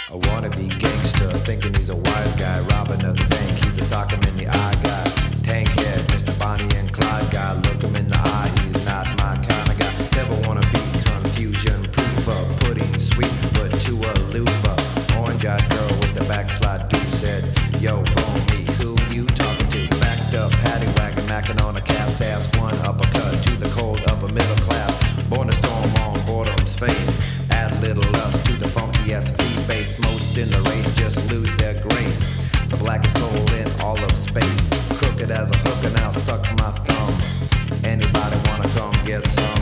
A wannabe gangster, thinking he's a wise guy, robbing at the bank, he's a sock him in the eye guy. Tank head, Mr. Bonnie and Clyde guy, look him in the eye, he's not my kind of guy. Never wanna be confusion proofer, pudding sweet but too aloofer. Orange-eyed girl with the backslide dude said, yo homie, who you talking to? Backed up, paddy wagon, macking on a cat's ass, one uppercut to the cold upper middle class. Born to storm on boredom's face, add little lust to the funky ass flea face. Most in the race just lose their grace. The blackest hole in all of space, crooked as a hooker, now suck my thumb. Anybody wanna come get some?